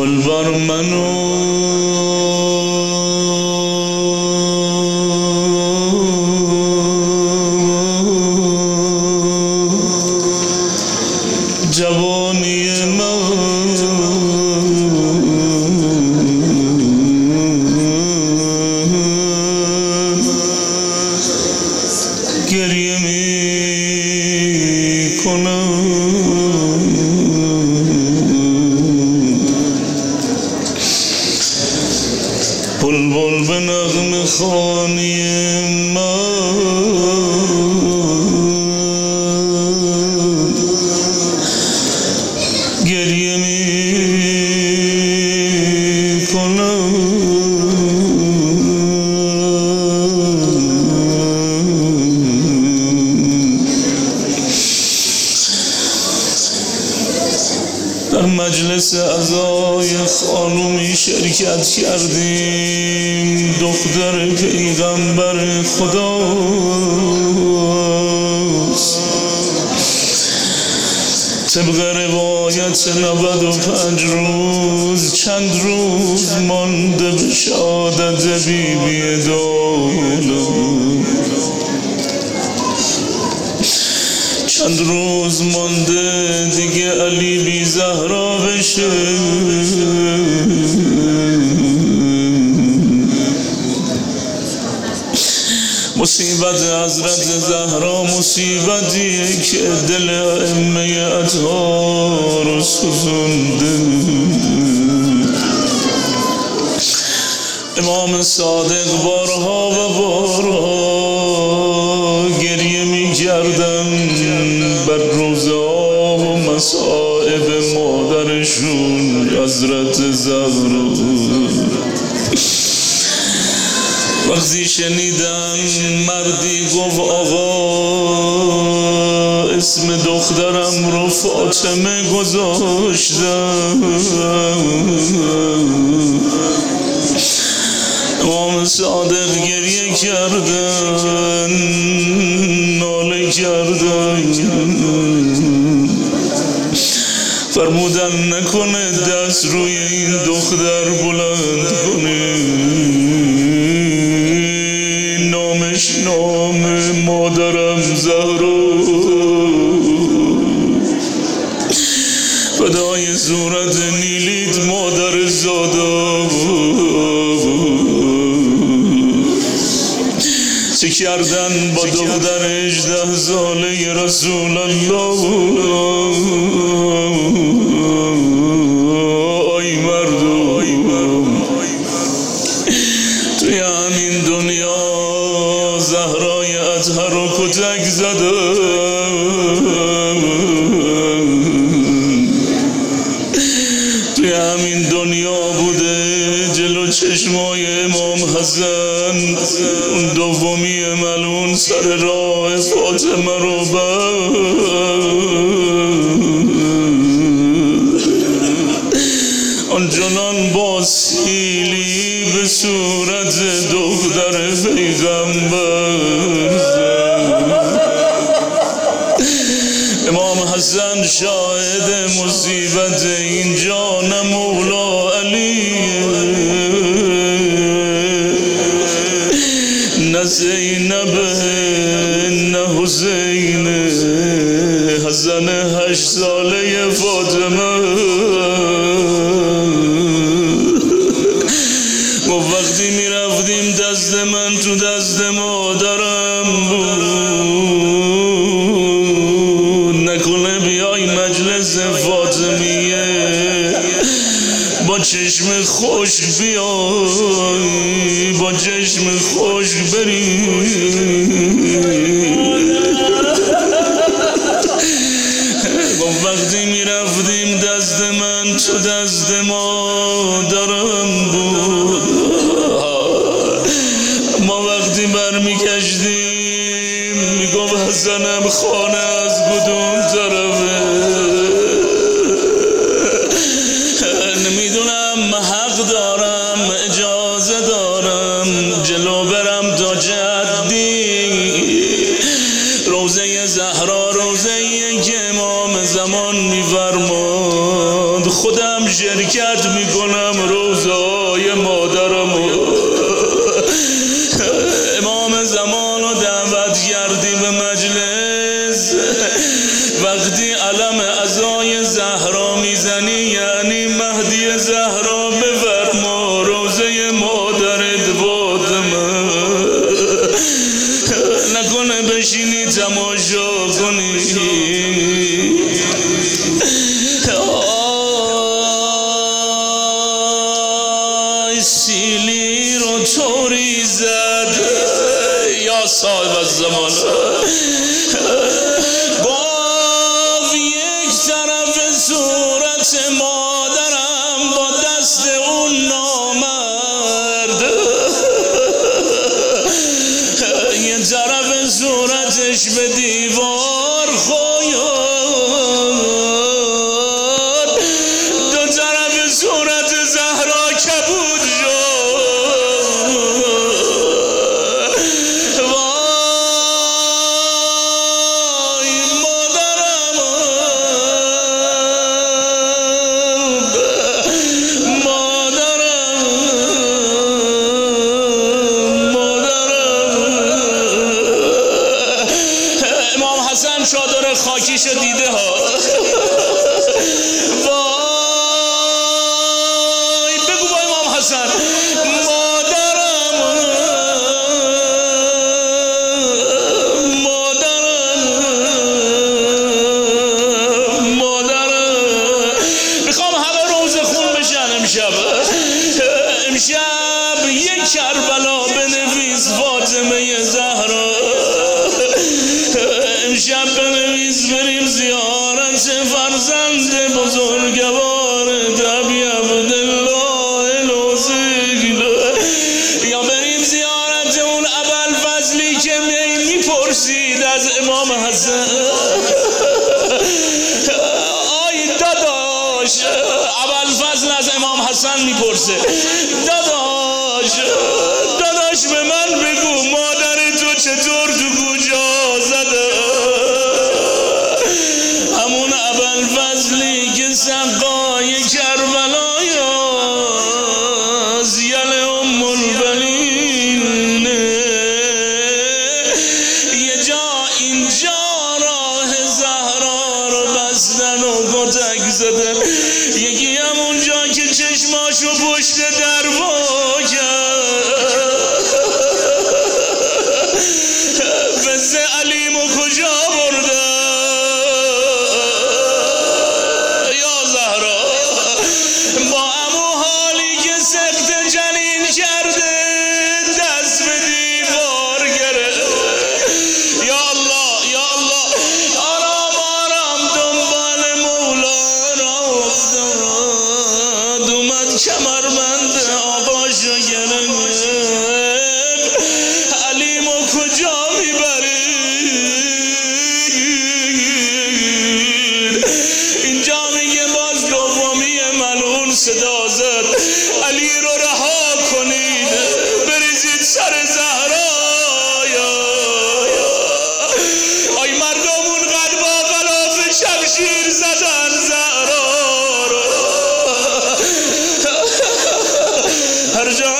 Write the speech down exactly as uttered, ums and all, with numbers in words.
گل بر منو جوانی من گریه می کنم بلبل به نغمه خوانی من گریه می کنم در مجلس عزای خانومی شرکت کردیم، دختر پیغمبر خداست. طبق روایت نود و پنج روز چند روز مانده به شهادت بی بی دولت، چند روز مانده دیگه علی بی زهرا بشه. مصیبت حضرت زهرا مصیبتیه که دل ائمه اطهار رو سوزونده. امام صادق بارها و بارها گریه می کردن بر روزا و مصائب مادرشون حضرت زهرا. وقتی شنیدن مردی گفت آقا اسم دخترم رو فاطمه گذاشتم، امام صادق گریه کردن، ناله کردن، فرمودن نکنه دست روی این دختر بلند کنه، نامش نام مادرم زهرا، فدای صورت نیلیت مادر زادا. چه کردن با دختر هجده ساله رسول الله؟ آی مردم، توی همین دنیا زهرای اطهر رو کتک زدن، توی همین دنیا بوده جلو چشمای امام حسن اون دومی ملعون سر راه فاطمه رو بر آنچنان با سیلی به صورت دختر پیغمبر. امام حسن شاهد مصیبت این جان مولا علیه، نه زینب نه حسین، حسن هشت ساله فاطمه. و وقتی می رفتیم دست من تو دست مادرم بود، نکنه بیای مجلس فاطمیه با چشم خشک بیای، با چشم خشک بری. با وقتی می رفتیم دست من تو دست مادرم بود، ما وقتی برمی کشدیم می گفت حسنم خانه از کدوم طرفه. نمیدونم حق دارم اجازه دارم جلو برم تا جدی روزه زهرا، روزه که امام زمان میفرماد خودم شرکت میکنم روزای مادرم. امام زمان رو دعوت کردی به مجلس، وقتی علم عزای زهرا میزنی یعنی مهدی زهرا، بفرما روزه مادرت فاطمه، نکنه بشینی تماشا کنی. آی سیلی رو طوری زد یا صاحب الزمان، باز یک طرف صورت مادرم با دست اون نامرد، یه طرف صورتش به دیوار خوید، دو طرف صورت زهرا کبود شد. چادر خاکیشو دیده ها. وای بگو با امام حسن مادرم مادرم مادرم. میخوام همه روز خون بشن امشب. امشب یک کربلا بنویس فاطمه زهرا، امشب بنویس بریم زیارت فرزند بزرگوار ابی عبدالله الوزیل، یا بریم زیارت اون ابوالفضلی که میپرسید از امام حسن. آی داداش، ابوالفضل از امام حسن میپرسه، داداش داداش به من بگو مادر تو چطور تو کجا زده؟ همون ابوالفضلی که سقای کربلای زیل ام البنین، یه جا اینجا راه زهرا رو بستن و کتک زدن، یکی همون جا که چشماشو پشت در وا کرد. فز علیمو کجا برده یا زهرا؟ با امو حالی که سخت جنین کرده دست به دیوار گرفت. یا الله یا الله، آرام آرام دنبال مولانا افتاد، اومد کمربند آقاشو گرفت. علیمو کجا اینجا میگه باز دومی ملعون صدا زد، علی رو رها کنید بریزید سر زهرا. آی مردم اون قد با غلاف شمشیر زدن زهرا رو، هر جا